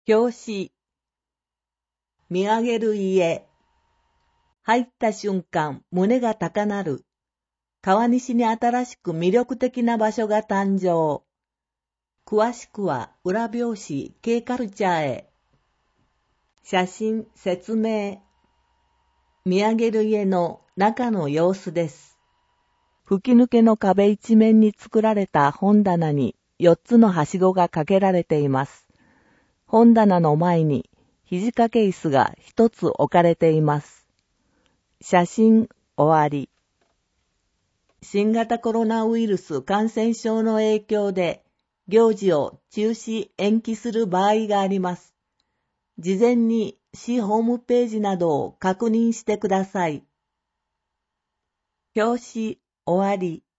表紙。見上げる家。入った瞬間、胸が高鳴る。川西に新しく魅力的な場所が誕生。詳しくは裏表紙 K カルチャーへ。写真、説明。見上げる家の中の様子です。吹き抜けの壁一面に作られた本棚に4つのはしごがかけられています。本棚の前に肘掛け椅子が1つ置かれています。写真終わり。新型コロナウイルス感染症の影響で行事を中止延期する場合があります。事前に市ホームページなどを確認してください。表紙終わり。